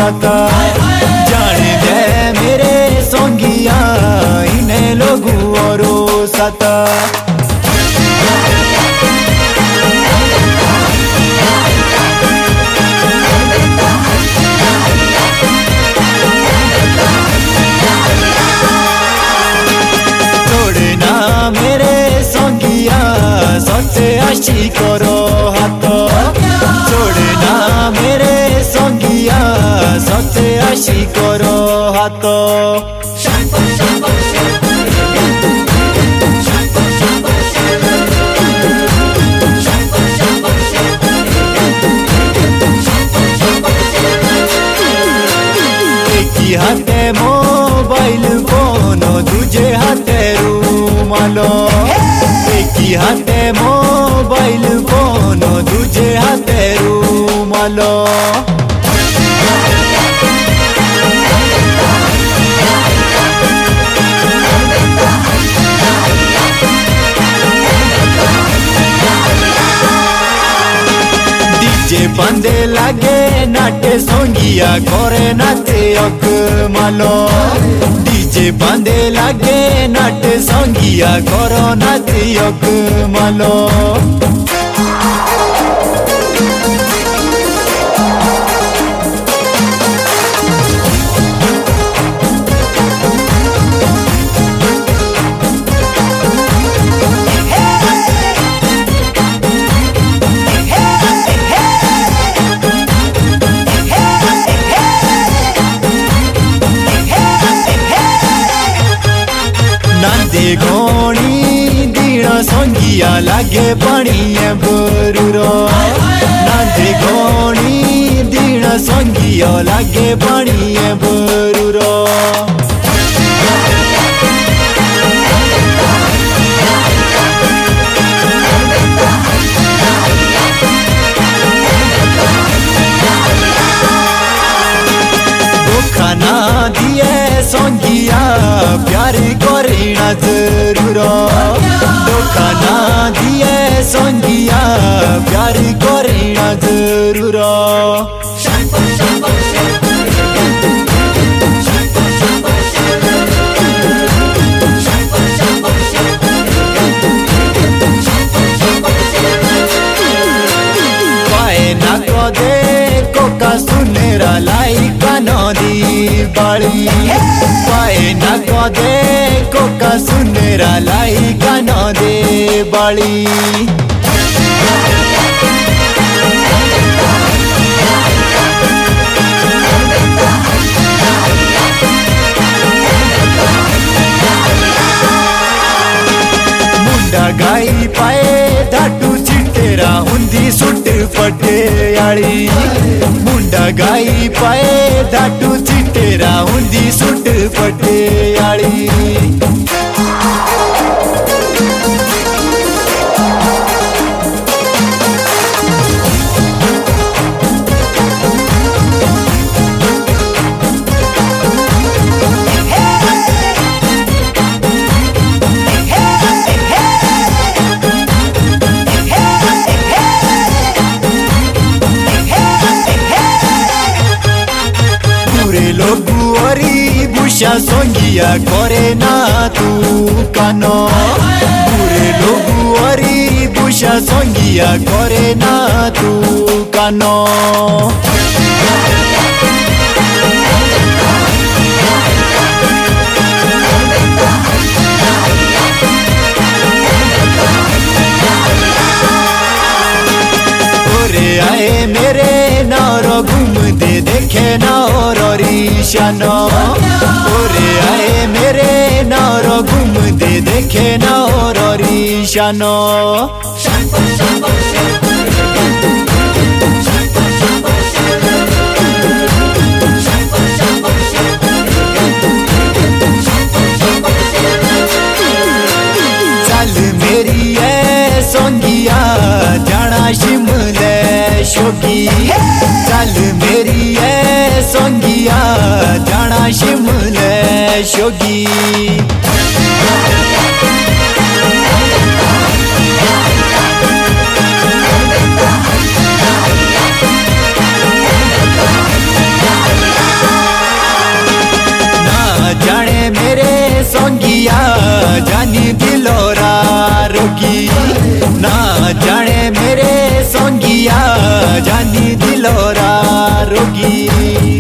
हाथ जाने दे मेरे सोंगिया इन्हें लोगों और साथ आशी करो हाथ छोड़ना मेरे संगिया सते आशी करो हाथ एक हाथे मोबाइल फोन दूजे हाथे रूमाल एक हाथे मोबाइल फोन दूजे हाथे रूमाल डीजे बंदे लागे नाटे सोंगिया करे नाचे अकमालो डीजे बंदे लागे नाटे सोंगिया करो नाचे अकमालो नांदे घोणी दीण संगिया लागे पानी बरूरो नांदे घोणी दीण संगिया लागे पानी बरूरो खाना दिए संगिया प्यार करीना जरूर खाना दिए संगिया प्यार करीना जरूर पाए ना को दे कोका सुनेरा लाई नदी बाड़ी पाए ना कदे कोका सुनेरा लाई कानो दे बाड़ी मुंडा गाई पाए धाटू चिटेरा हुंदी सुट पटे आली मुंडा गाई पाए धाटू चिटेरा हुंदी सुट पटे आली बुशा सोंगिया करे ना तू कानो पूरे लोग अरी बुशा सोंगिया करे ना तू कानो आए मेरे नारो घूम दे देखे नार ईशानो ओरे आए मेरे नारो घूम दे देखे नार ईशानो चल मेरी है सोंगिया जाना शिमले शोकी चल मेरी है सोंगिया जाना शिमले शोकी सोंगिया जानी दिलोरा रोगी ना जाने मेरे सोंगिया जानी दिलोरा रोगी।